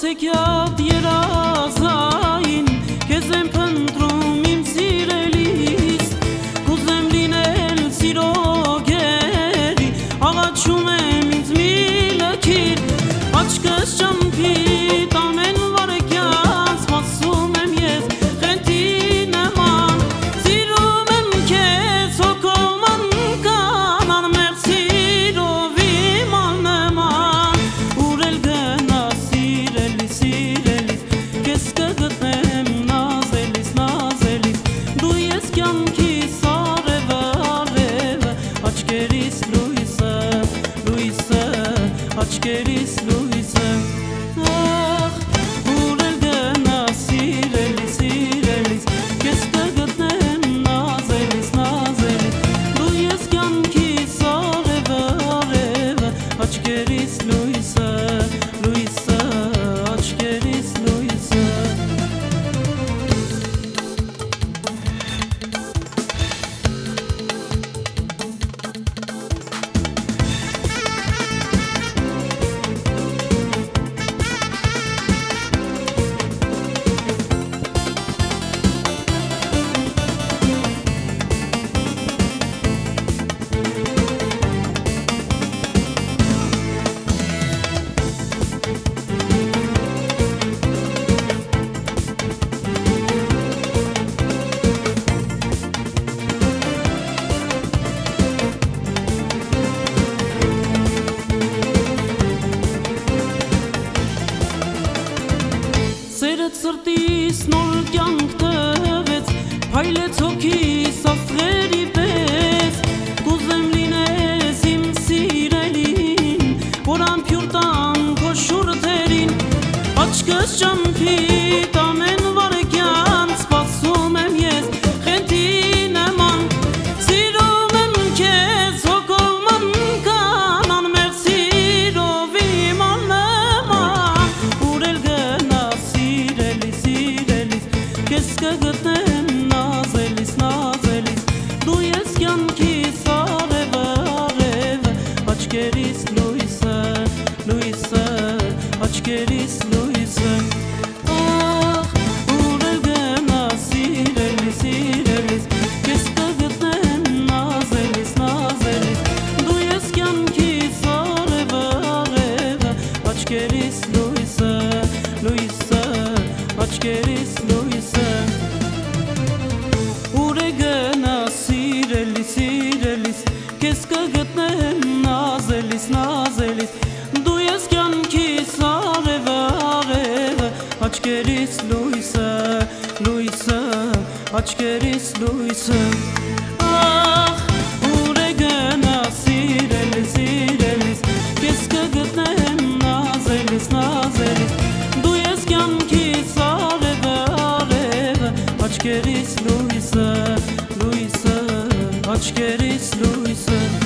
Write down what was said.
Ոսեկյատ երազային Քեզ եմ փնտրում իմ սիրելիս Կուզեմ լինել սիրո գերի Աղաչում եմ ինձ մի լքիր Աչքս ճամփիտ ամեն վարքյան Սպասում եմ ես խենթի նման Սիրում եմ քեզ հոգով անկան Անմեղ սիրով իմ աննման Ուր էլ գնաս սիրելիս, սիրելիս Քեզ կգտնեմ նազելիս, նազելիս Դու ես կյանքիս արևը, արևը Աչքերիս լույսը, լույսը Աչքերիս լույսը Ախ, ուր էլ գնաս սիրելիս, սիրելիս Քեզ կգտնեմ նազելիս, նազելիս Դու ես կյանքիս արևը, արևը Աչքերիս լույսը, լույսը Աչքերիս լույսը Սերդ սրտիս նոր կյանք տվեց Փայլեց հոգիս աստղերի պես Կուզեմ լինես իմ սիրելին Որ ամփյուր տան քո շուրթերին Աչքս ճամփիտ ամեն վարքյան Սպասում եմ ես խենթի նման Սիրում եմ քեզ հոգով անկան Անմեղ սիրով իմ աննման Ուր էլ գնաս սիրելիս, սիրելիս Քեզ կգտնեմ նազելիս, նազելիս Դու ես կյանքիս արևը, արևը Աչքերիս լույսը, լույսը Աչքերիս լույսը Ախ, ուր էլ գնաս սիրելիս, սիրելիս Քեզ կգտնեմ նազելիս, նազելիս Դու ես կյանքիս արևը, արևը Աչքերիս լույսը, լույսը Աչքերիս լույսը Ուր է գնաս սիրելիս, սիրելիս Քեզ կգտնեմ նազելիս, նազելիս Դու ես կյանքիս արևը, արևը Աչքերիս լույսը, լույսը Աչքերիս լույսը Ախ, ուր է գնաս սիրելիս, սիրելիս Քեզ կգտնեմ նազելիս, նազելիս Դու ես կյանքիս արևը, արևը Աչքերիս լույսը, լույսը Աչքերիս լույսը